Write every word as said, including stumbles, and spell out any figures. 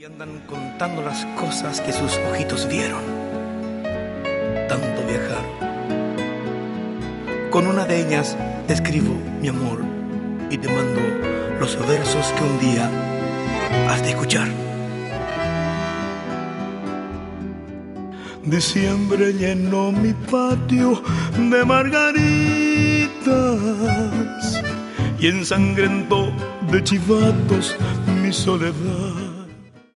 Y andan contando las cosas que sus ojitos vieron. Tanto viajar. Con una de ellas te escribo, mi amor, y te mando los versos que un día has de escuchar. Diciembre llenó mi patio de margaritas y ensangrentó de chivatos mi soledad.